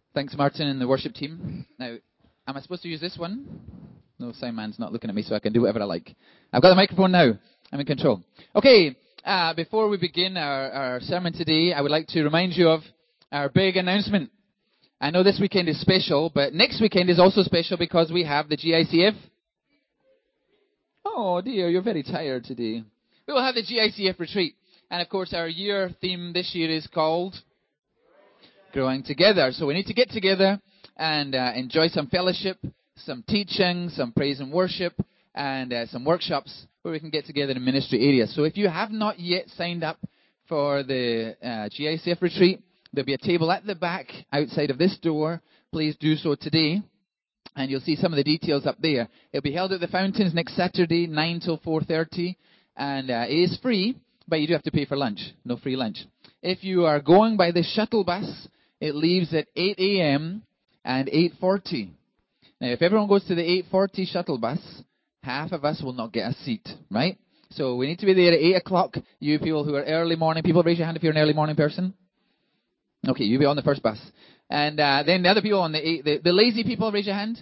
Thanks, Martin and the worship team. Now, am I supposed to use this one? No, Simon's not looking at me, so I can do whatever I like. I've got the microphone now. I'm in control. Okay, before we begin our sermon today, I would like to remind you of our big announcement. I know this weekend is special, but next weekend is also special because we have the GICF. Oh dear, you're very tired today. We will have the GICF retreat. And of course, our year theme this year is called Growing Together. So we need to get together and enjoy some fellowship, some teaching, some praise and worship, and some workshops where we can get together in ministry areas. So if you have not yet signed up for the GICF retreat, there'll be a table at the back outside of this door. Please do so today. And you'll see some of the details up there. It'll be held at the Fountains next Saturday, 9 till 4:30. And it is free, but you do have to pay for lunch. No free lunch. If you are going by the shuttle bus, it leaves at 8 a.m. and 8:40. Now, if everyone goes to the 8:40 shuttle bus, half of us will not get a seat, right? So we need to be there at 8 o'clock. You people who are early morning people, raise your hand if you're an early morning person. Okay, you'll be on the first bus. And then the other people on the lazy people, raise your hand.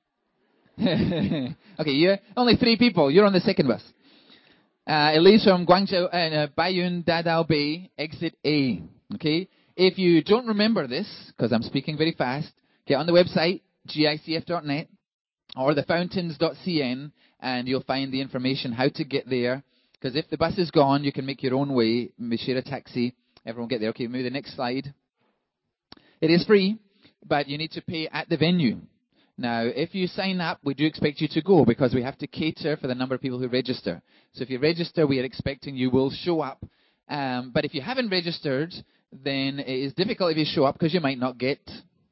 Okay, you're only 3 people. You're on the second bus. It leaves from Guangzhou and Baiyun Dadao Bay, exit A. Okay? If you don't remember this, because I'm speaking very fast, get on the website, gicf.net, or thefountains.cn, and you'll find the information how to get there. Because if the bus is gone, you can make your own way, maybe share a taxi, everyone get there. Okay, move the next slide. It is free, but you need to pay at the venue. Now, if you sign up, we do expect you to go because we have to cater for the number of people who register. So if you register, we are expecting you will show up. But if you haven't registered, then it is difficult if you show up because you might not get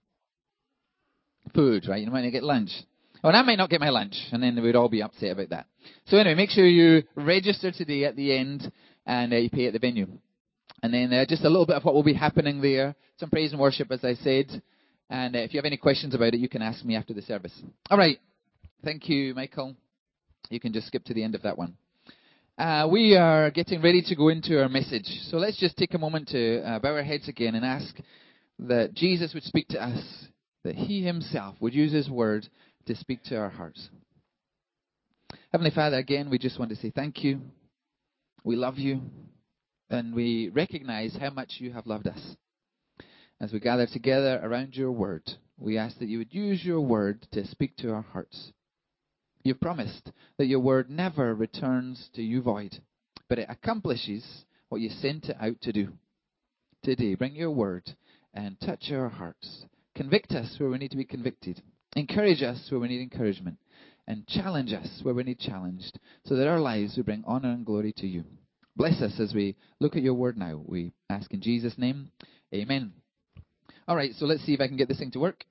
food, right? You might not get lunch. Well, I might not get my lunch, and then we'd all be upset about that. So anyway, make sure you register today at the end, and you pay at the venue. And then just a little bit of what will be happening there. Some praise and worship, as I said. And if you have any questions about it, you can ask me after the service. All right. Thank you, Michael. You can just skip to the end of that one. We are getting ready to go into our message. So let's just take a moment to bow our heads again and ask that Jesus would speak to us, that He Himself would use His word to speak to our hearts. Heavenly Father, again, we just want to say thank you. We love you. And we recognize how much you have loved us. As we gather together around your word, we ask that you would use your word to speak to our hearts. You've promised that your word never returns to you void, but it accomplishes what you sent it out to do. Today, bring your word and touch our hearts. Convict us where we need to be convicted. Encourage us where we need encouragement. And challenge us where we need challenged, so that our lives will bring honor and glory to you. Bless us as we look at your word now. We ask in Jesus' name. Amen. All right, so let's see if I can get this thing to work.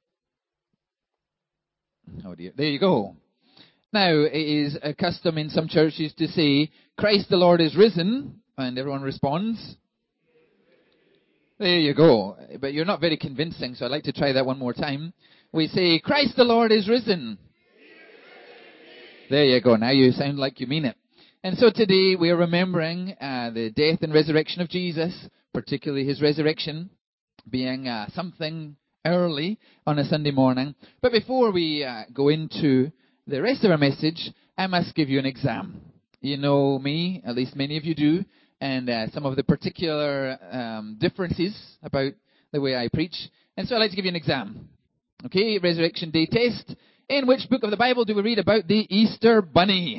Oh dear. There you go. Now, it is a custom in some churches to say, Christ the Lord is risen, and everyone responds. There you go. But you're not very convincing, so I'd like to try that one more time. We say, Christ the Lord is risen. There you go. Now you sound like you mean it. And so today we are remembering the death and resurrection of Jesus, particularly His resurrection being something early on a Sunday morning. But before we go into the rest of our message, I must give you an exam. You know me, at least many of you do, and some of the particular differences about the way I preach. And so I'd like to give you an exam. Okay, Resurrection Day test. In which book of the Bible do we read about the Easter Bunny?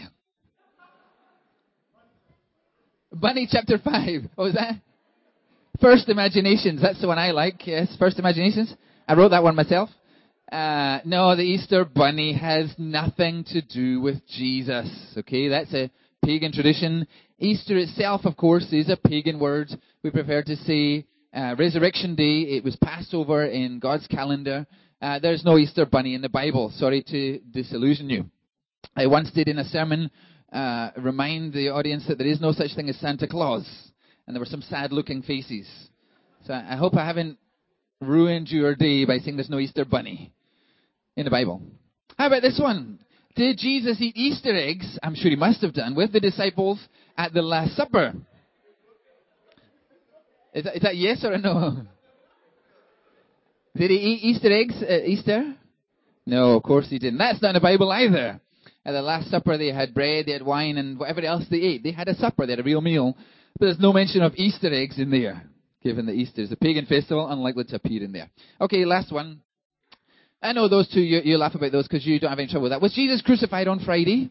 Bunny chapter 5. What was that? First Imaginations. That's the one I like. Yes, First Imaginations. I wrote that one myself. No, the Easter Bunny has nothing to do with Jesus. Okay, that's a pagan tradition. Easter itself, of course, is a pagan word. We prefer to say Resurrection Day. It was Passover in God's calendar. There's no Easter Bunny in the Bible. Sorry to disillusion you. I once did in a sermon remind the audience that there is no such thing as Santa Claus. And there were some sad-looking faces. So I hope I haven't ruined your day by saying there's no Easter Bunny in the Bible. How about this one? Did Jesus eat Easter eggs? I'm sure He must have done, with the disciples at the Last Supper. Is that yes or a no? Did he eat Easter eggs at Easter? No, of course he didn't. That's not in the Bible either. At the Last Supper, they had bread, they had wine, and whatever else they ate. They had a supper, they had a real meal. But there's no mention of Easter eggs in there, given that Easter is a pagan festival, unlikely to appear in there. Okay, last one. I know those two, you laugh about those because you don't have any trouble with that. Was Jesus crucified on Friday?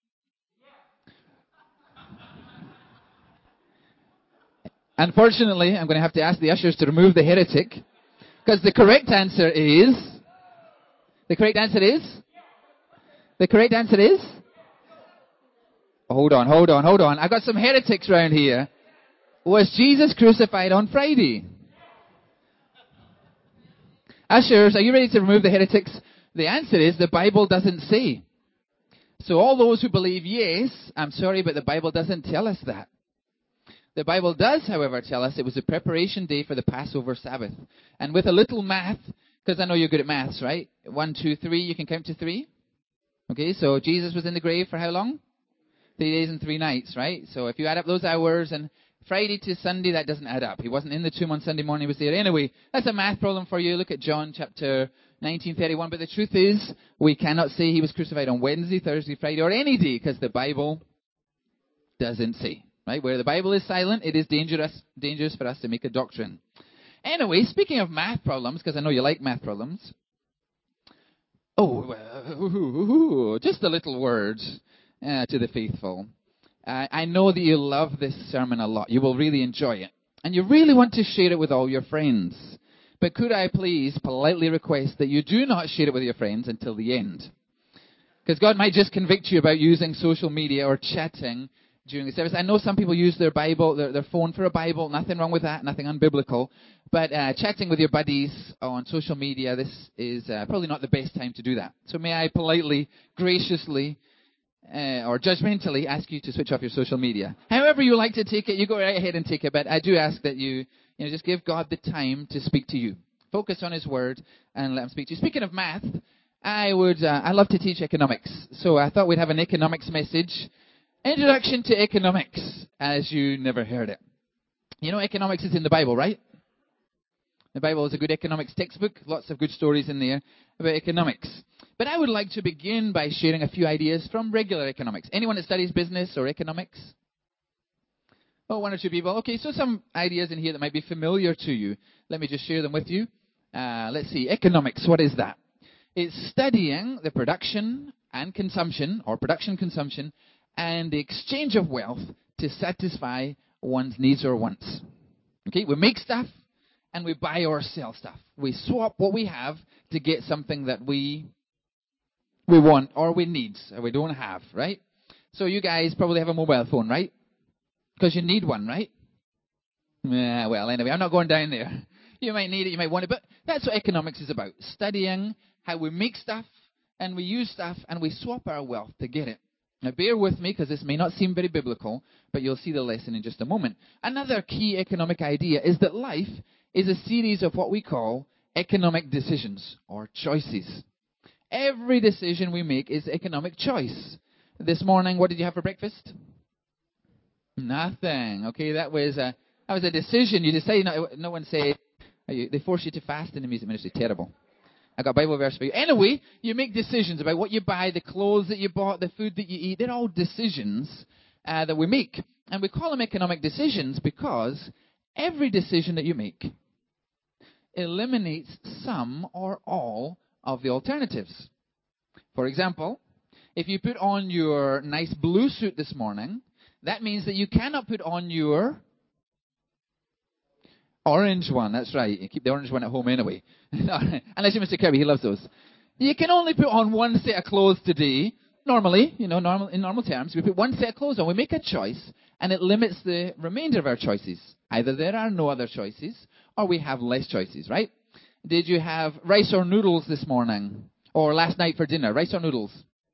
Unfortunately, I'm going to have to ask the ushers to remove the heretic, because the correct answer is... The correct answer is? The correct answer is? Hold on. I've got some heretics around here. Was Jesus crucified on Friday? Ushers, are you ready to remove the heretics? The answer is the Bible doesn't say. So all those who believe yes, I'm sorry, but the Bible doesn't tell us that. The Bible does, however, tell us it was a preparation day for the Passover Sabbath. And with a little math, because I know you're good at maths, right? 1, 2, 3, you can count to 3. Okay, so Jesus was in the grave for how long? 3 days and 3 nights, right? So if you add up those hours, and Friday to Sunday, that doesn't add up. He wasn't in the tomb on Sunday morning, he was there. Anyway, that's a math problem for you. Look at John chapter 19:31. But the truth is, we cannot say he was crucified on Wednesday, Thursday, Friday, or any day, because the Bible doesn't say. Right? Where the Bible is silent, it is dangerous for us to make a doctrine. Anyway, speaking of math problems, because I know you like math problems. Just a little word to the faithful. I know that you love this sermon a lot. You will really enjoy it. And you really want to share it with all your friends. But could I please politely request that you do not share it with your friends until the end? Because God might just convict you about using social media or chatting during the service. I know some people use their Bible, their phone for a Bible. Nothing wrong with that, nothing unbiblical. But chatting with your buddies on social media, this is probably not the best time to do that. So may I politely, graciously, or judgmentally ask you to switch off your social media. However you like to take it, you go right ahead and take it. But I do ask that you just give God the time to speak to you. Focus on His Word and let Him speak to you. Speaking of math, I love to teach economics. So I thought we'd have an economics message. Introduction to economics, as you never heard it. You know, economics is in the Bible, right? The Bible is a good economics textbook. Lots of good stories in there about economics. But I would like to begin by sharing a few ideas from regular economics. Anyone that studies business or economics? Oh, 1 or 2 people. Okay, so some ideas in here that might be familiar to you. Let me just share them with you. Let's see. Economics, what is that? It's studying the production and consumption, or production-consumption, and the exchange of wealth to satisfy one's needs or wants. Okay, we make stuff and we buy or sell stuff. We swap what we have to get something that we want or we need or we don't have, right? So you guys probably have a mobile phone, right? Because you need one, right? Well, anyway, I'm not going down there. You might need it, you might want it, but that's what economics is about. Studying how we make stuff and we use stuff and we swap our wealth to get it. Now, bear with me, because this may not seem very biblical, but you'll see the lesson in just a moment. Another key economic idea is that life is a series of what we call economic decisions, or choices. Every decision we make is economic choice. This morning, what did you have for breakfast? Nothing. Okay, that was a decision. You decided, no one said, they force you to fast in the music ministry. Terrible. I got a Bible verse for you. Anyway, you make decisions about what you buy, the clothes that you bought, the food that you eat. They're all decisions that we make. And we call them economic decisions because every decision that you make eliminates some or all of the alternatives. For example, if you put on your nice blue suit this morning, that means that you cannot put on your orange one. That's right. You keep the orange one at home anyway. Unless you're Mr. Kirby, he loves those. You can only put on one set of clothes today. Normally, in normal terms, we put one set of clothes on. We make a choice, and it limits the remainder of our choices. Either there are no other choices, or we have less choices, right? Did you have rice or noodles this morning? Or last night for dinner? Rice or noodles?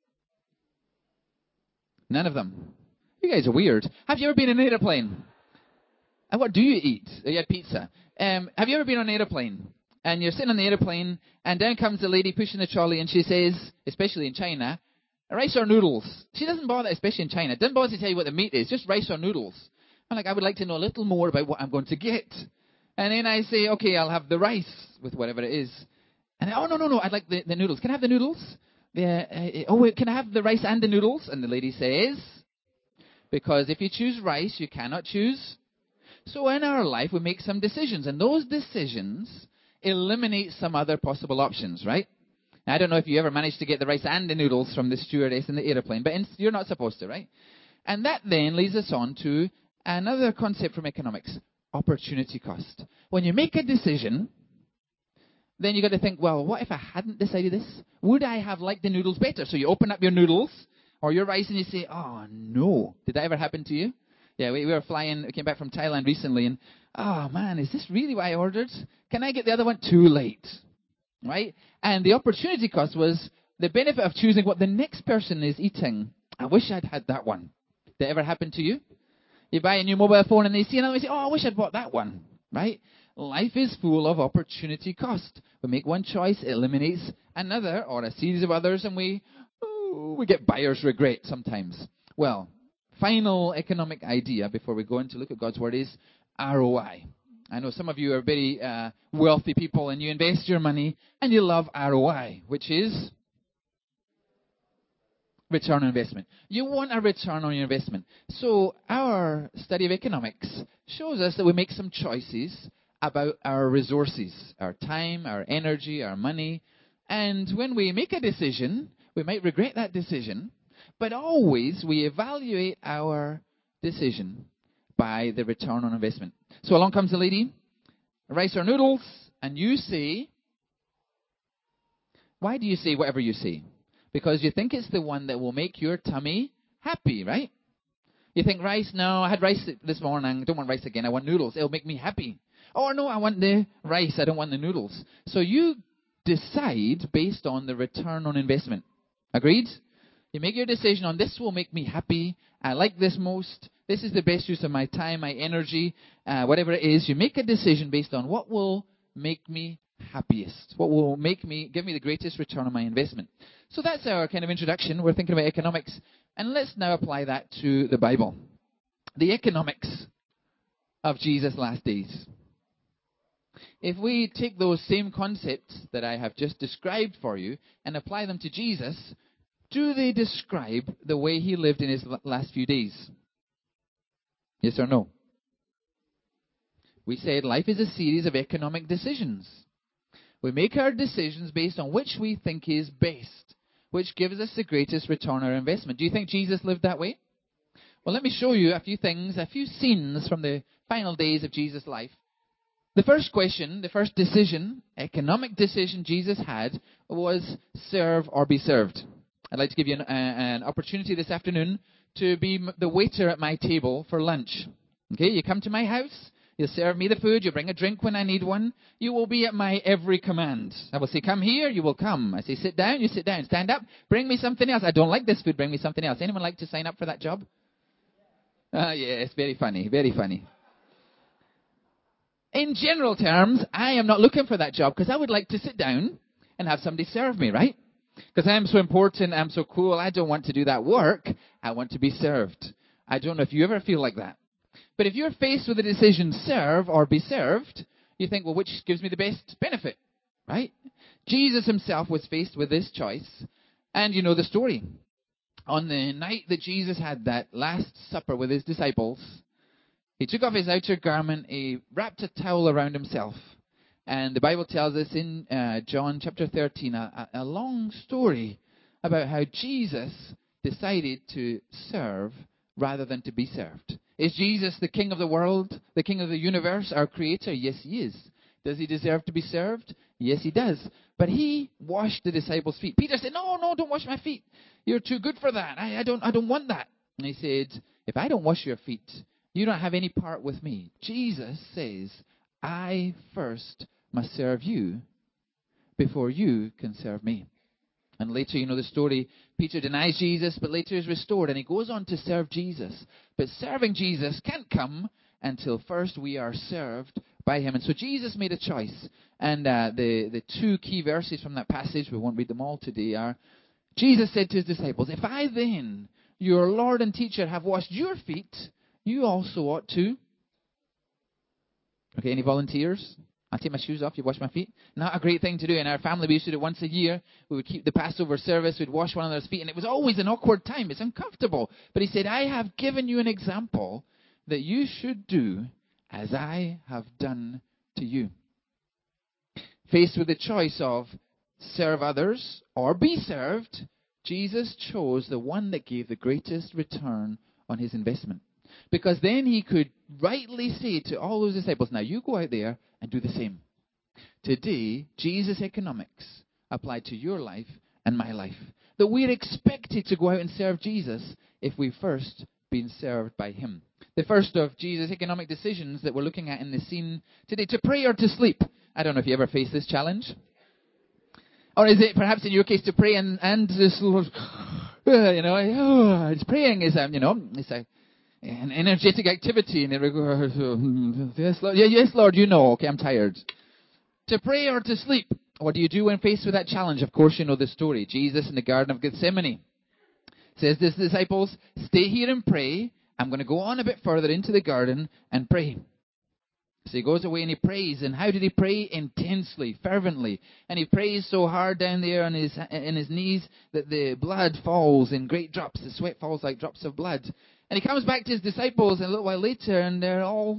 None of them. You guys are weird. Have you ever been in an airplane? And what do you eat? Oh, you had pizza. Have you ever been on an airplane? And you're sitting on the airplane, and down comes the lady pushing the trolley, and she says, especially in China, rice or noodles? She doesn't bother, especially in China, doesn't bother to tell you what the meat is, just rice or noodles. I'm like, I would like to know a little more about what I'm going to get. And then I say, okay, I'll have the rice with whatever it is. And oh, no, I'd like the noodles. Can I have the noodles? Wait, can I have the rice and the noodles? And the lady says, because if you choose rice, you cannot choose. So in our life, we make some decisions, and those decisions eliminate some other possible options, right? Now, I don't know if you ever managed to get the rice and the noodles from the stewardess in the airplane, but you're not supposed to, right? And that then leads us on to another concept from economics, opportunity cost. When you make a decision, then you've got to think, well, what if I hadn't decided this? Would I have liked the noodles better? So you open up your noodles or your rice and you say, oh, no. Did that ever happen to you? Yeah, we came back from Thailand recently, and, oh, man, is this really what I ordered? Can I get the other one? Too late, right? And the opportunity cost was the benefit of choosing what the next person is eating. I wish I'd had that one. Did that ever happen to you? You buy a new mobile phone, and they see another one, and say, oh, I wish I'd bought that one, right? Life is full of opportunity cost. We make one choice, it eliminates another or a series of others, and we get buyer's regret sometimes. Well, final economic idea before we go on to look at God's Word is ROI. I know some of you are very wealthy people and you invest your money and you love ROI, which is return on investment. You want a return on your investment. So our study of economics shows us that we make some choices about our resources, our time, our energy, our money. And when we make a decision, we might regret that decision. But always we evaluate our decision by the return on investment. So along comes the lady, rice or noodles, and you say, why do you say whatever you say? Because you think it's the one that will make your tummy happy, right? You think rice, no, I had rice this morning, I don't want rice again, I want noodles, it'll make me happy. Or no, I want the rice, I don't want the noodles. So you decide based on the return on investment. Agreed? You make your decision on this will make me happy. I like this most. This is the best use of my time, my energy, whatever it is. You make a decision based on what will make me happiest, what will give me the greatest return on my investment. So that's our kind of introduction. We're thinking about economics. And let's now apply that to the Bible. The economics of Jesus' last days. If we take those same concepts that I have just described for you and apply them to Jesus, do they describe the way he lived in his last few days? Yes or no? We said life is a series of economic decisions. We make our decisions based on which we think is best, which gives us the greatest return on our investment. Do you think Jesus lived that way? Well, let me show you a few things, a few scenes from the final days of Jesus' life. The first question, the first decision, economic decision Jesus had was serve or be served. I'd like to give you an opportunity this afternoon to be the waiter at my table for lunch. Okay, you come to my house, you serve me the food, you bring a drink when I need one. You will be at my every command. I will say, come here, you will come. I say, sit down, you sit down. Stand up, bring me something else. I don't like this food, bring me something else. Anyone like to sign up for that job? Yes, very funny, very funny. In general terms, I am not looking for that job because I would like to sit down and have somebody serve me, right? Because I'm so important, I'm so cool, I don't want to do that work. I want to be served. I don't know if you ever feel like that. But if you're faced with the decision, serve or be served, you think, well, which gives me the best benefit, right? Jesus himself was faced with this choice, and you know the story. On the night that Jesus had that last supper with his disciples, he took off his outer garment, he wrapped a towel around himself. And the Bible tells us in John chapter 13 a long story about how Jesus decided to serve rather than to be served. Is Jesus the king of the world, the king of the universe, our creator? Yes, he is. Does he deserve to be served? Yes, he does. But he washed the disciples' feet. Peter said, no, don't wash my feet. You're too good for that. I don't want that. And he said, if I don't wash your feet, you don't have any part with me. Jesus says, I first must serve you before you can serve me. And later, you know the story, Peter denies Jesus, but later is restored, and he goes on to serve Jesus. But serving Jesus can't come until first we are served by him. And so Jesus made a choice. And the two key verses from that passage, we won't read them all today, are, Jesus said to his disciples, if I then, your Lord and teacher, have washed your feet, you also ought to Okay, any volunteers? I'll take my shoes off, you wash my feet. Not a great thing to do. In our family, we used to do it once a year. We would keep the Passover service, we'd wash one another's feet, and it was always an awkward time. It's uncomfortable. But he said, I have given you an example that you should do as I have done to you. Faced with the choice of serve others or be served, Jesus chose the one that gave the greatest return on his investment. Because then he could rightly say to all those disciples, now you go out there and do the same. Today, Jesus' economics apply to your life and my life. That we're expected to go out and serve Jesus if we've first been served by him. The first of Jesus' economic decisions that we're looking at in the scene today, to pray or to sleep. I don't know if you ever face this challenge. Or is it perhaps in your case to pray and just, praying is, it's an energetic activity. And yes, Lord, yes, Lord, okay, I'm tired. To pray or to sleep. What do you do when faced with that challenge? Of course, you know the story. Jesus in the Garden of Gethsemane says to his disciples, stay here and pray. I'm going to go on a bit further into the garden and pray. So he goes away and he prays. And how did he pray? Intensely, fervently. And he prays so hard down there on his knees that the blood falls in great drops. The sweat falls like drops of blood. And he comes back to his disciples a little while later and they're all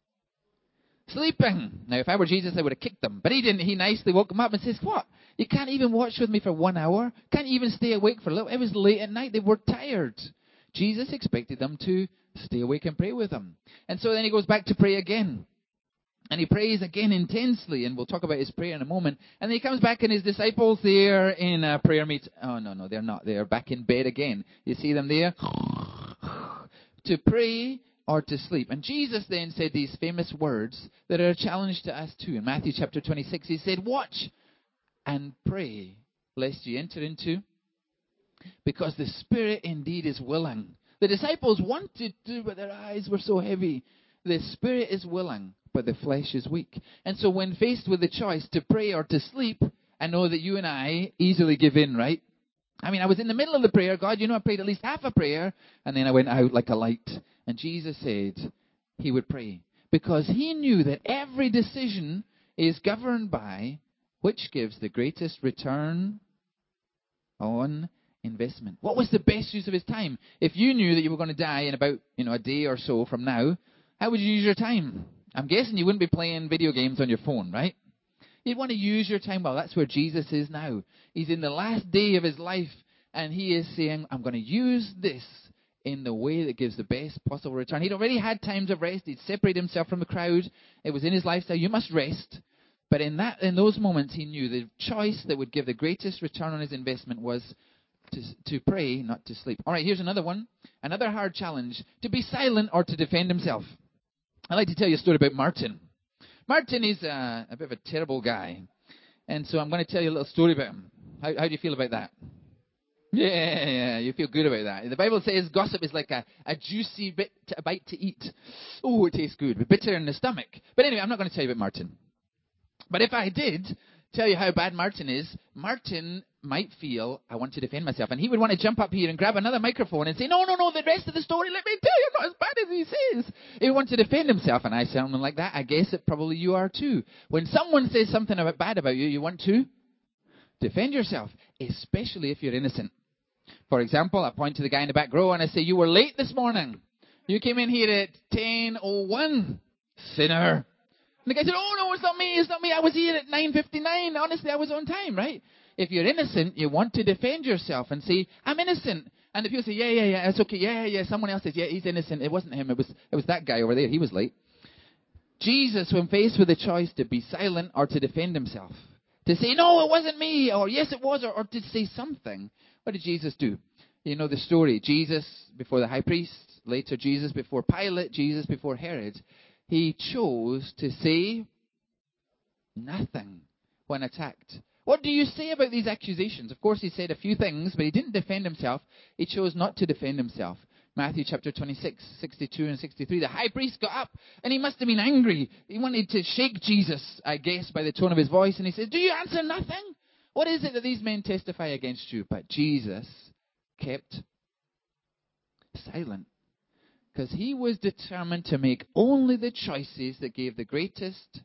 sleeping. Now, if I were Jesus, I would have kicked them. But he didn't. He nicely woke them up and says, what? You can't even watch with me for 1 hour? Can't even stay awake for a little? It was late at night. They were tired. Jesus expected them to stay awake and pray with him. And so then he goes back to pray again. And he prays again intensely, and we'll talk about his prayer in a moment. And then he comes back, and his disciples, they're in a prayer meet. Oh, no, they're not. They're back in bed again. You see them there? To pray or to sleep. And Jesus then said these famous words that are a challenge to us too. In Matthew chapter 26, he said, watch and pray, lest you enter into, because the spirit indeed is willing. The disciples wanted to, but their eyes were so heavy. The spirit is willing, but the flesh is weak. And so when faced with the choice to pray or to sleep, I know that you and I easily give in, right? I mean, I was in the middle of the prayer. God, I prayed at least half a prayer, and then I went out like a light. And Jesus said he would pray, because he knew that every decision is governed by which gives the greatest return on investment. What was the best use of his time? If you knew that you were going to die in about, a day or so from now, how would you use your time? I'm guessing you wouldn't be playing video games on your phone, right? You'd want to use your time well. That's where Jesus is now. He's in the last day of his life, and he is saying, I'm going to use this in the way that gives the best possible return. He'd already had times of rest. He'd separated himself from the crowd. It was in his lifestyle. You must rest. But in those moments, he knew the choice that would give the greatest return on his investment was to pray, not to sleep. All right, here's another one. Another hard challenge. To be silent or to defend himself. I'd like to tell you a story about Martin. Martin is a bit of a terrible guy. And so I'm going to tell you a little story about him. How do you feel about that? Yeah, you feel good about that. The Bible says gossip is like a juicy bite to eat. Oh, it tastes good, but bitter in the stomach. But anyway, I'm not going to tell you about Martin. But if I did tell you how bad Martin is, Martin might feel, I want to defend myself. And he would want to jump up here and grab another microphone and say, no, the rest of the story, let me tell you, I'm not as bad as he says. He would want to defend himself, and I sound like that. I guess that probably you are too. When someone says something bad about you, you want to defend yourself, especially if you're innocent. For example, I point to the guy in the back row and I say, you were late this morning. You came in here at 10:01, sinner. And the guy said, oh, no, it's not me. I was here at 9:59. Honestly, I was on time, right? If you're innocent, you want to defend yourself and say, I'm innocent. And if you say, yeah, it's okay. Yeah, someone else says, yeah, he's innocent. It wasn't him. It was that guy over there. He was late. Jesus, when faced with the choice to be silent or to defend himself, to say, no, it wasn't me, or yes, it was, or to say something, what did Jesus do? You know the story. Jesus before the high priest, later Jesus before Pilate, Jesus before Herod. He chose to say nothing when attacked. What do you say about these accusations? Of course, he said a few things, but he didn't defend himself. He chose not to defend himself. Matthew chapter 26, 62 and 63. The high priest got up, and he must have been angry. He wanted to shake Jesus, I guess, by the tone of his voice. And he said, do you answer nothing? What is it that these men testify against you? But Jesus kept silent. Because he was determined to make only the choices that gave the greatest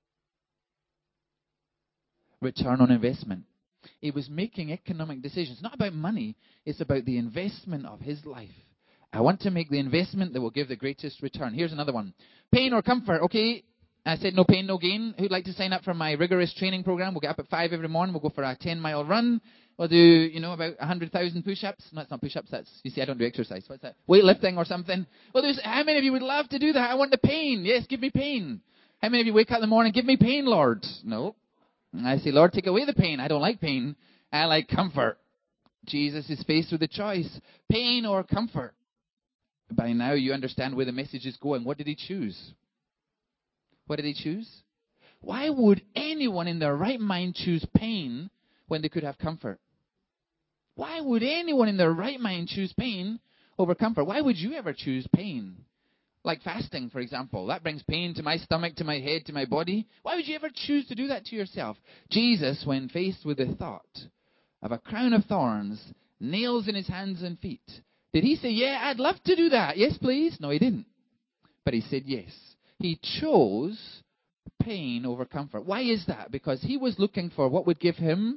return on investment. He was making economic decisions. Not about money. It's about the investment of his life. I want to make the investment that will give the greatest return. Here's another one. Pain or comfort? Okay, I said no pain, no gain. Who'd like to sign up for my rigorous training program? We'll get up at 5 every morning. We'll go for a 10-mile run. We'll do, about 100,000 push-ups. No, it's not push-ups. That's, you see, I don't do exercise. What's that? Weightlifting or something. Well, how many of you would love to do that? I want the pain. Yes, give me pain. How many of you wake up in the morning, give me pain, Lord? No. I say, Lord, take away the pain. I don't like pain. I like comfort. Jesus is faced with a choice. Pain or comfort. By now you understand where the message is going. What did he choose? What did he choose? Why would anyone in their right mind choose pain when they could have comfort? Why would anyone in their right mind choose pain over comfort? Why would you ever choose pain? Like fasting, for example. That brings pain to my stomach, to my head, to my body. Why would you ever choose to do that to yourself? Jesus, when faced with the thought of a crown of thorns, nails in his hands and feet, did he say, yeah, I'd love to do that. Yes, please? No, he didn't. But he said yes. He chose pain over comfort. Why is that? Because he was looking for what would give him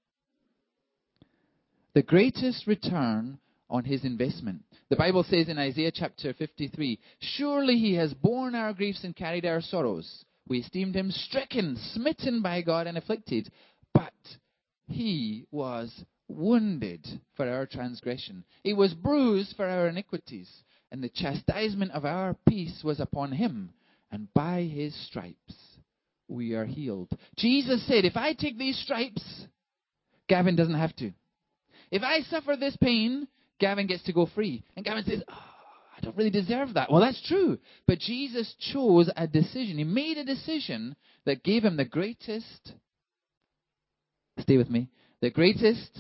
the greatest return on his investment. The Bible says in Isaiah chapter 53, surely he has borne our griefs and carried our sorrows. We esteemed him stricken, smitten by God, and afflicted. But he was wounded for our transgression. He was bruised for our iniquities. And the chastisement of our peace was upon him. And by his stripes we are healed. Jesus said, if I take these stripes, Gavin doesn't have to. If I suffer this pain, Gavin gets to go free. And Gavin says, I don't really deserve that. Well, that's true. But Jesus chose a decision. He made a decision that gave him the greatest, stay with me, the greatest,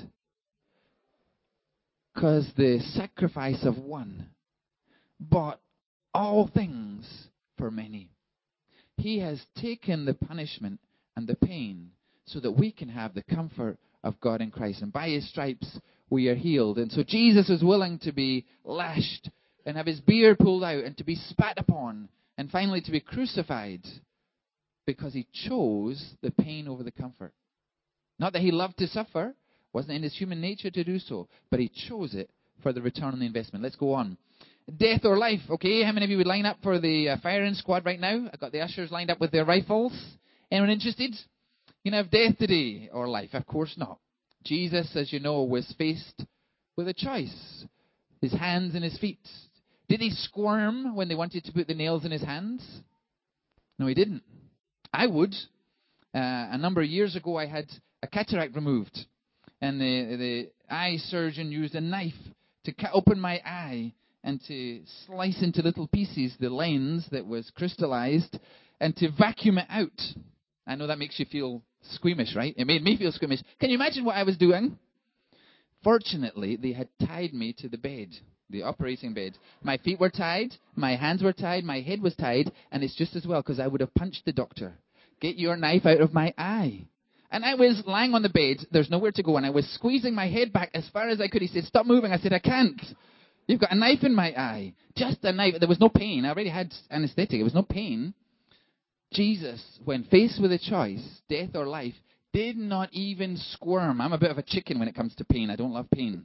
because the sacrifice of one bought all things for many. He has taken the punishment and the pain so that we can have the comfort of God in Christ. And by his stripes we are healed. And so Jesus was willing to be lashed and have his beard pulled out and to be spat upon and finally to be crucified because he chose the pain over the comfort. Not that he loved to suffer, wasn't in his human nature to do so, but he chose it for the return on the investment. Let's go on. Death or life. Okay, how many of you would line up for the firing squad right now? I've got the ushers lined up with their rifles. Anyone interested? You can have death today or life. Of course not. Jesus, as you know, was faced with a choice. His hands and his feet. Did he squirm when they wanted to put the nails in his hands? No, he didn't. I would. A number of years ago, I had a cataract removed. And the eye surgeon used a knife to cut open my eye and to slice into little pieces the lens that was crystallized and to vacuum it out. I know that makes you feel squeamish, right? It made me feel squeamish. Can you imagine what I was doing? Fortunately, they had tied me to the bed, the operating bed. My feet were tied, my hands were tied, my head was tied, and it's just as well because I would have punched the doctor. Get your knife out of my eye. And I was lying on the bed, there's nowhere to go, and I was squeezing my head back as far as I could. He said, stop moving. I said, I can't. You've got a knife in my eye. Just a knife. There was no pain. I already had anesthetic. There was no pain. Jesus, when faced with a choice, death or life, did not even squirm. I'm a bit of a chicken when it comes to pain. I don't love pain.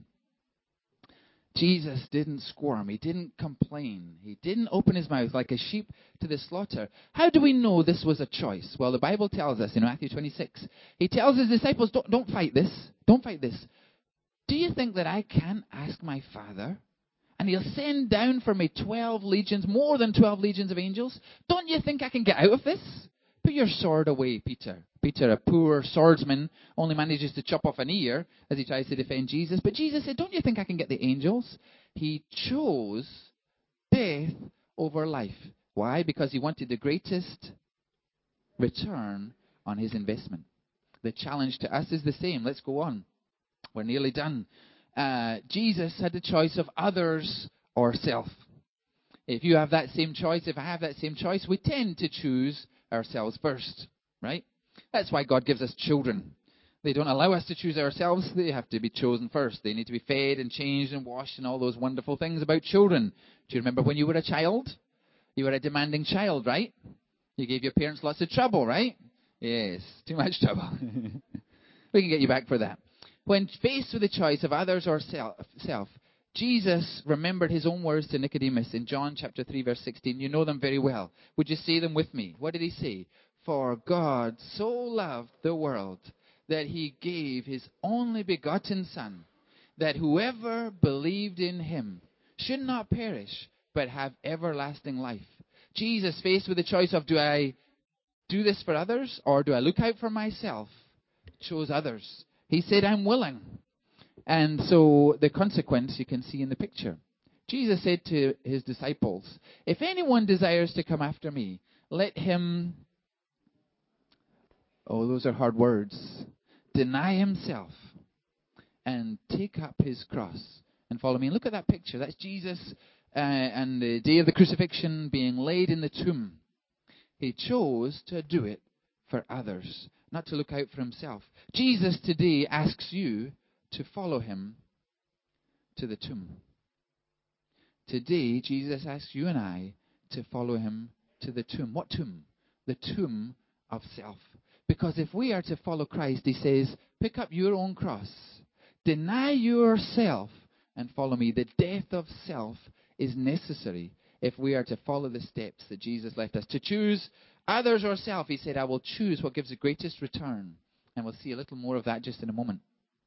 Jesus didn't squirm. He didn't complain. He didn't open his mouth like a sheep to the slaughter. How do we know this was a choice? Well, the Bible tells us in Matthew 26. He tells his disciples, don't fight this. Don't fight this. Do you think that I can ask my Father and he'll send down for me 12 legions, more than 12 legions of angels? Don't you think I can get out of this? Put your sword away, Peter. Peter, a poor swordsman, only manages to chop off an ear as he tries to defend Jesus. But Jesus said, don't you think I can get the angels? He chose death over life. Why? Because he wanted the greatest return on his investment. The challenge to us is the same. Let's go on. We're nearly done. Jesus had the choice of others or self. If you have that same choice, if I have that same choice, we tend to choose ourselves first, right? That's why God gives us children. They don't allow us to choose ourselves. They have to be chosen first. They need to be fed and changed and washed and all those wonderful things about children. Do you remember when you were a child? You were a demanding child, right? You gave your parents lots of trouble, right? Yes, too much trouble. We can get you back for that. When faced with the choice of others or self, Jesus remembered his own words to Nicodemus in John chapter 3, verse 16. You know them very well. Would you say them with me? What did he say? For God so loved the world that he gave his only begotten Son, that whoever believed in him should not perish, but have everlasting life. Jesus, faced with the choice of, do I do this for others, or do I look out for myself, chose others. He said, I'm willing. And so the consequence you can see in the picture. Jesus said to his disciples, if anyone desires to come after me, let him, oh, those are hard words, deny himself and take up his cross and follow me. And look at that picture. That's Jesus and the day of the crucifixion being laid in the tomb. He chose to do it for others, not to look out for himself. Jesus today asks you to follow him to the tomb. Today, Jesus asks you and I to follow him to the tomb. What tomb? The tomb of self. Because if we are to follow Christ, he says, pick up your own cross, deny yourself, and follow me. The death of self is necessary if we are to follow the steps that Jesus left us. To choose others or self, he said, I will choose what gives the greatest return. And we'll see a little more of that just in a moment.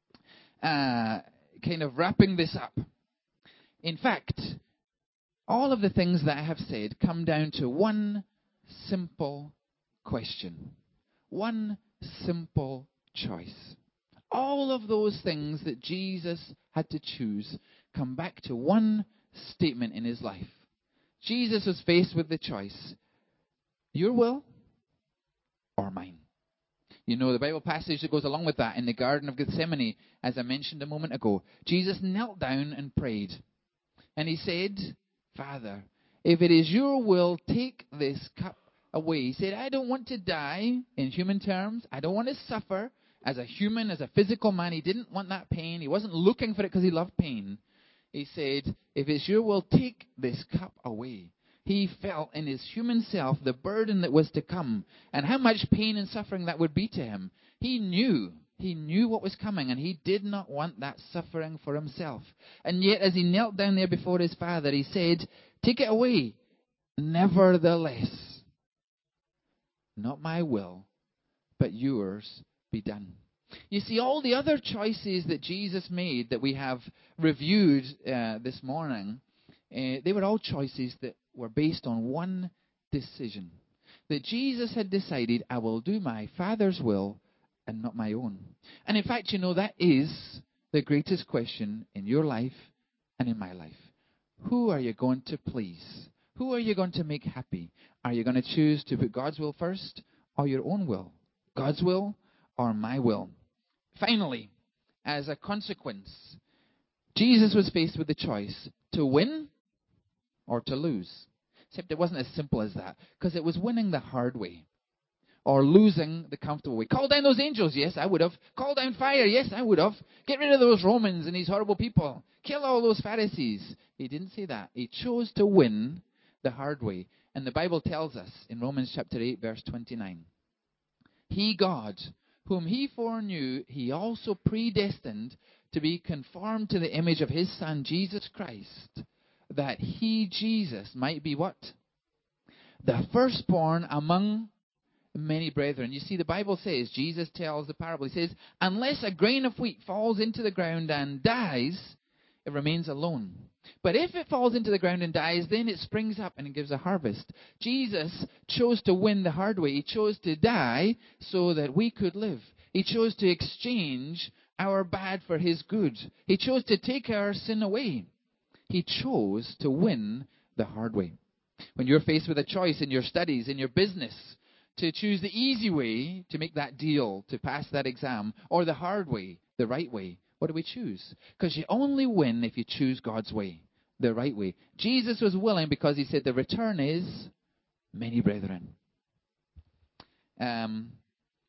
Kind of wrapping this up. In fact, all of the things that I have said come down to one simple question. One simple choice. All of those things that Jesus had to choose come back to one statement in his life. Jesus was faced with the choice, your will or mine. You know the Bible passage that goes along with that in the Garden of Gethsemane, as I mentioned a moment ago. Jesus knelt down and prayed. And he said, Father, if it is your will, take this cup away. He said, I don't want to die in human terms. I don't want to suffer as a human, as a physical man. He didn't want that pain. He wasn't looking for it because he loved pain. He said, if it's your will, take this cup away. He felt in his human self the burden that was to come and how much pain and suffering that would be to him. He knew what was coming, and he did not want that suffering for himself. And yet, as he knelt down there before his Father, he said, take it away. Nevertheless, not my will, but yours be done. You see, all the other choices that Jesus made that we have reviewed this morning, they were all choices that were based on one decision. That Jesus had decided, I will do my Father's will and not my own. And in fact, you know, that is the greatest question in your life and in my life. Who are you going to please? Who are you going to make happy? Are you going to choose to put God's will first or your own will? God's will or my will? Finally, as a consequence, Jesus was faced with the choice to win or to lose. Except it wasn't as simple as that, because it was winning the hard way or losing the comfortable way. Call down those angels, yes, I would have. Call down fire, yes, I would have. Get rid of those Romans and these horrible people. Kill all those Pharisees. He didn't say that. He chose to win the hard way. And the Bible tells us in Romans chapter 8, verse 29, He, God, whom he foreknew, he also predestined to be conformed to the image of his Son, Jesus Christ, that he, Jesus, might be what? The firstborn among many brethren. You see, the Bible says, Jesus tells the parable, he says, unless a grain of wheat falls into the ground and dies, it remains alone. But if it falls into the ground and dies, then it springs up and it gives a harvest. Jesus chose to win the hard way. He chose to die so that we could live. He chose to exchange our bad for his good. He chose to take our sin away. He chose to win the hard way. When you're faced with a choice in your studies, in your business, to choose the easy way to make that deal, to pass that exam, or the hard way, the right way, what do we choose? Because you only win if you choose God's way, the right way. Jesus was willing because he said the return is many brethren.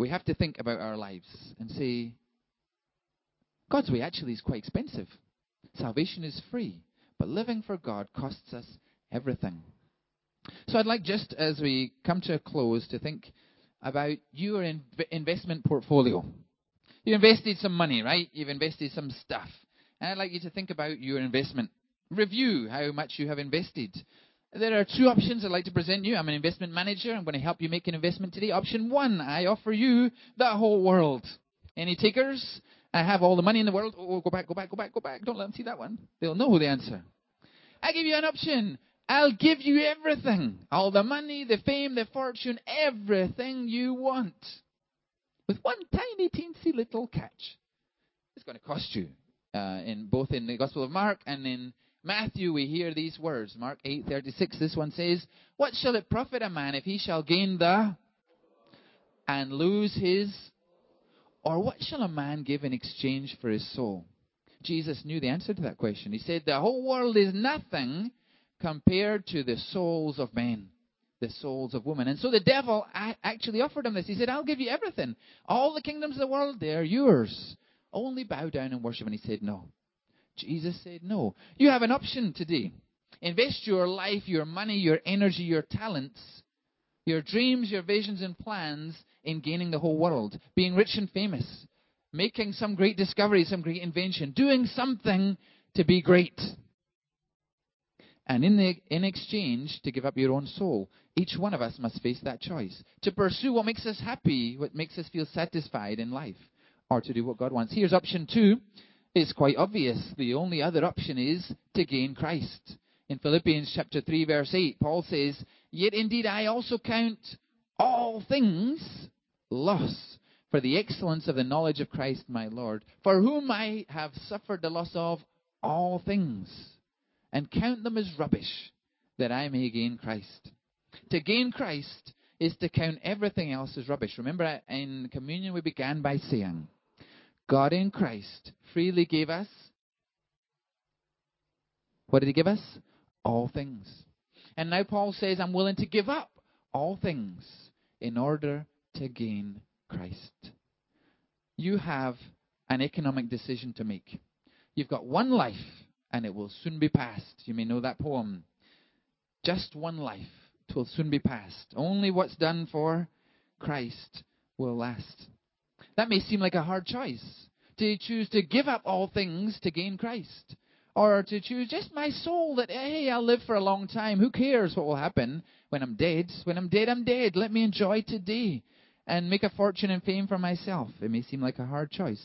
we have to think about our lives and say, God's way actually is quite expensive. Salvation is free, but living for God costs us everything. So I'd like, just as we come to a close, to think about your investment portfolio. You invested some money, right? You've invested some stuff. And I'd like you to think about your investment. Review how much you have invested. There are two options I'd like to present you. I'm an investment manager. I'm going to help you make an investment today. Option one, I offer you the whole world. Any takers? I have all the money in the world. Oh, go back. Don't let them see that one. They'll know the answer. I give you an option. I'll give you everything. All the money, the fame, the fortune, everything you want. With one tiny, teensy little catch. It's going to cost you. Both in the Gospel of Mark and in Matthew, we hear these words. Mark 8:36, this one says, "What shall it profit a man if he shall gain and lose his? Or what shall a man give in exchange for his soul?" Jesus knew the answer to that question. He said, the whole world is nothing compared to the souls of men, the souls of women. And so the devil actually offered him this. He said, I'll give you everything. All the kingdoms of the world, they're yours. Only bow down and worship. And he said, no. Jesus said, no. You have an option today. Invest your life, your money, your energy, your talents, your dreams, your visions and plans in gaining the whole world. Being rich and famous. Making some great discovery, some great invention. Doing something to be great. And in exchange, to give up your own soul. Each one of us must face that choice. To pursue what makes us happy, what makes us feel satisfied in life. Or to do what God wants. Here's option two. It's quite obvious. The only other option is to gain Christ. In Philippians chapter 3, verse 8, Paul says, "Yet indeed I also count all things loss for the excellence of the knowledge of Christ my Lord, for whom I have suffered the loss of all things, and count them as rubbish, that I may gain Christ." To gain Christ is to count everything else as rubbish. Remember, in communion we began by saying, God in Christ freely gave us, what did he give us? All things. And now Paul says, I'm willing to give up all things in order to gain Christ. You have an economic decision to make. You've got one life, and it will soon be past. You may know that poem. Just one life, 'twill soon be past. Only what's done for Christ will last. That may seem like a hard choice, to choose to give up all things to gain Christ. Or to choose just my soul, that, hey, I'll live for a long time. Who cares what will happen when I'm dead? When I'm dead, I'm dead. Let me enjoy today and make a fortune and fame for myself. It may seem like a hard choice.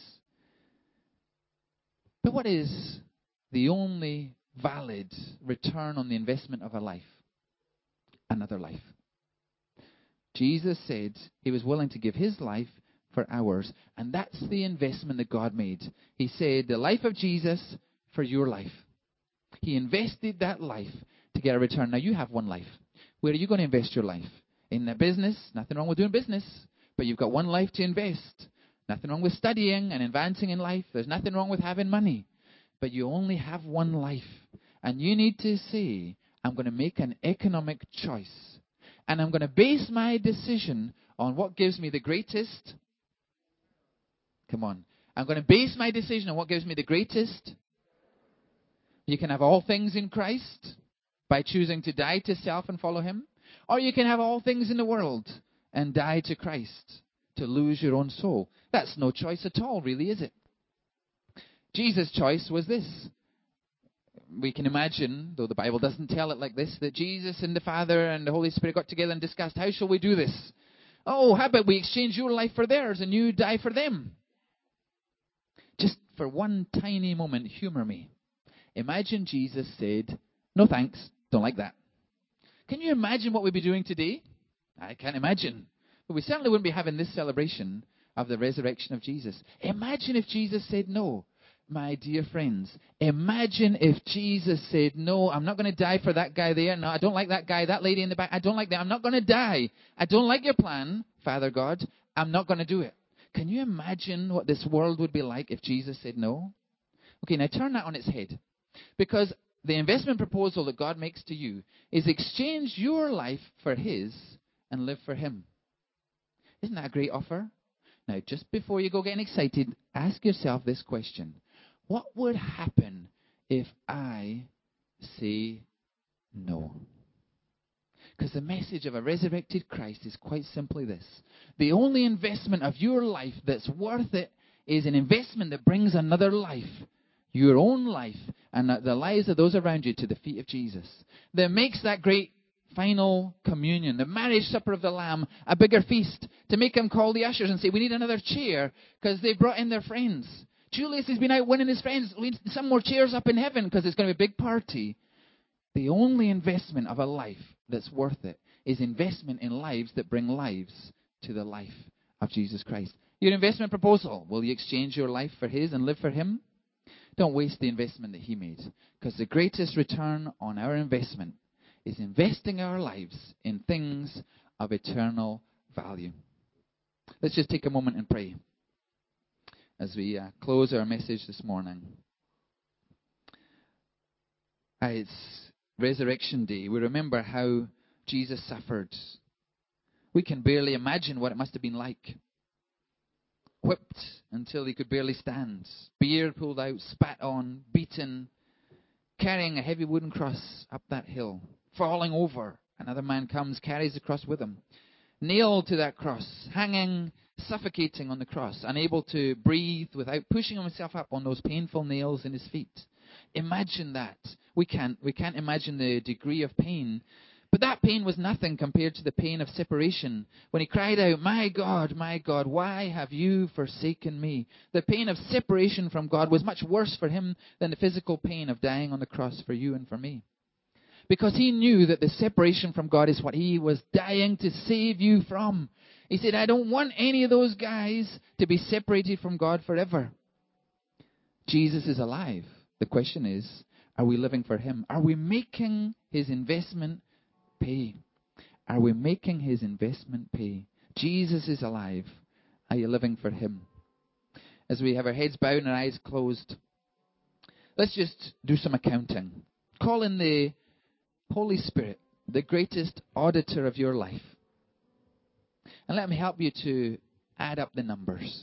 But what is the only valid return on the investment of a life? Another life. Jesus said he was willing to give his life for ours. And that's the investment that God made. He said, the life of Jesus for your life. He invested that life to get a return. Now you have one life. Where are you going to invest your life? In a business? Nothing wrong with doing business. But you've got one life to invest. Nothing wrong with studying and advancing in life. There's nothing wrong with having money. But you only have one life. And you need to say, I'm going to make an economic choice. And I'm going to base my decision on what gives me the greatest. Come on. I'm going to base my decision on what gives me the greatest. You can have all things in Christ by choosing to die to self and follow him. Or you can have all things in the world and die to Christ, to lose your own soul. That's no choice at all, really, is it? Jesus' choice was this. We can imagine, though the Bible doesn't tell it like this, that Jesus and the Father and the Holy Spirit got together and discussed, how shall we do this? Oh, how about we exchange your life for theirs and you die for them? Just for one tiny moment, humor me. Imagine Jesus said, no thanks, don't like that. Can you imagine what we'd be doing today? I can't imagine. But we certainly wouldn't be having this celebration of the resurrection of Jesus. Imagine if Jesus said no. My dear friends, imagine if Jesus said, no, I'm not going to die for that guy there. No, I don't like that guy, that lady in the back. I don't like that. I'm not going to die. I don't like your plan, Father God. I'm not going to do it. Can you imagine what this world would be like if Jesus said no? Okay, now turn that on its head. Because the investment proposal that God makes to you is exchange your life for his and live for him. Isn't that a great offer? Now, just before you go getting excited, ask yourself this question. What would happen if I say no? Because the message of a resurrected Christ is quite simply this. The only investment of your life that's worth it is an investment that brings another life, your own life, and the lives of those around you to the feet of Jesus. That makes that great final communion, the marriage supper of the Lamb, a bigger feast. To make him call the ushers and say, we need another chair because they brought in their friends. Julius has been out winning his friends. We need some more chairs up in heaven because it's going to be a big party. The only investment of a life that's worth it is investment in lives that bring lives to the life of Jesus Christ. Your investment proposal, will you exchange your life for his and live for him? Don't waste the investment that he made, because the greatest return on our investment is investing our lives in things of eternal value. Let's just take a moment and pray as we close our message this morning. It's Resurrection Day. We remember how Jesus suffered. We can barely imagine what it must have been like. Whipped until he could barely stand, beard pulled out, spat on, beaten, carrying a heavy wooden cross up that hill, falling over. Another man comes, carries the cross with him. Nailed to that cross, hanging, suffocating on the cross, unable to breathe without pushing himself up on those painful nails in his feet. Imagine that. We can't imagine the degree of pain. But that pain was nothing compared to the pain of separation. When he cried out, my God, why have you forsaken me? The pain of separation from God was much worse for him than the physical pain of dying on the cross for you and for me. Because he knew that the separation from God is what he was dying to save you from. He said, I don't want any of those guys to be separated from God forever. Jesus is alive. The question is, are we living for him? Are we making his investment pay? Are we making his investment pay? Jesus is alive. Are you living for him? As we have our heads bowed and our eyes closed, let's just do some accounting. Call in the Holy Spirit, the greatest auditor of your life. And let me help you to add up the numbers.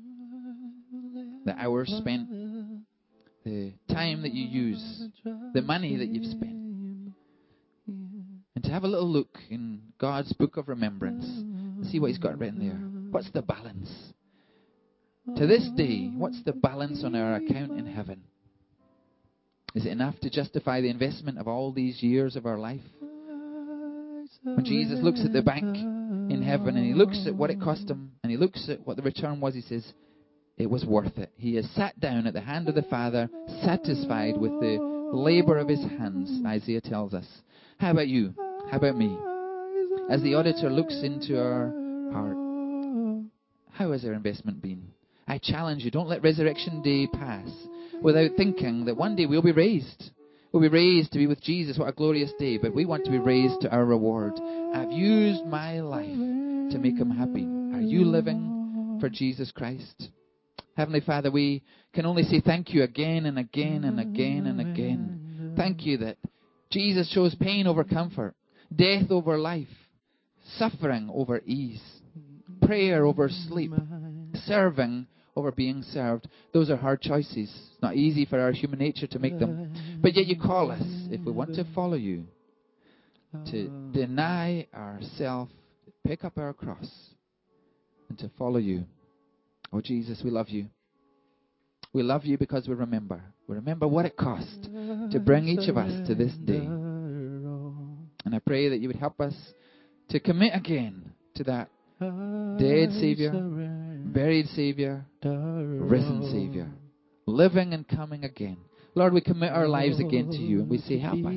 The hours spent, the time that you use, the money that you've spent. And to have a little look in God's book of remembrance, see what he's got written there. What's the balance? To this day, what's the balance on our account in heaven? Is it enough to justify the investment of all these years of our life? When Jesus looks at the bank in heaven and he looks at what it cost him and he looks at what the return was, he says, it was worth it. He has sat down at the hand of the Father, satisfied with the labor of his hands, Isaiah tells us. How about you? How about me? As the auditor looks into our heart, how has our investment been? I challenge you, don't let Resurrection Day pass without thinking that one day we'll be raised. We'll be raised to be with Jesus. What a glorious day. But we want to be raised to our reward. I've used my life to make him happy. Are you living for Jesus Christ? Heavenly Father, we can only say thank you again and again and again and again. Thank you that Jesus chose pain over comfort, death over life, suffering over ease, prayer over sleep, serving over being served. Those are hard choices. It's not easy for our human nature to make them. But yet you call us, if we want to follow you, to deny ourselves, pick up our cross, and to follow you. Oh, Jesus, we love you. We love you because we remember. We remember what it cost to bring each of us to this day. And I pray that you would help us to commit again to that dead Savior, buried Savior, risen Savior, living and coming again. Lord, we commit our lives again to you, and we say, help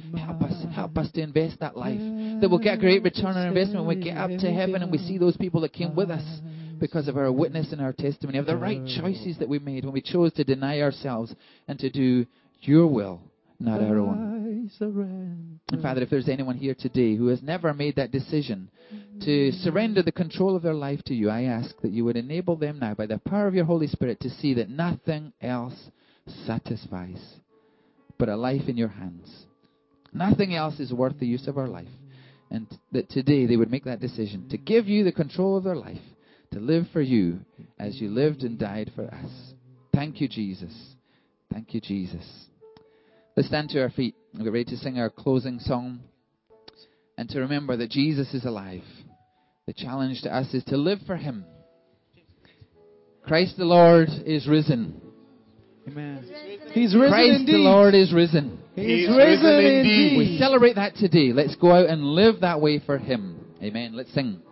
us to invest that life, that we'll get a great return on investment when we get up to heaven and we see those people that came with us because of our witness and our testimony, of the right choices that we made when we chose to deny ourselves and to do your will, not our own. And Father, if there's anyone here today who has never made that decision to surrender the control of their life to you, I ask that you would enable them now by the power of your Holy Spirit to see that nothing else satisfies but a life in your hands. Nothing else is worth the use of our life. And that today they would make that decision to give you the control of their life, to live for you as you lived and died for us. Thank you, Jesus. Thank you, Jesus. Let's stand to our feet and get ready to sing our closing song. And to remember that Jesus is alive. The challenge to us is to live for Him. Christ the Lord is risen. Amen. He's risen Christ indeed. the Lord is risen. He's risen indeed. We celebrate that today. Let's go out and live that way for Him. Amen. Let's sing.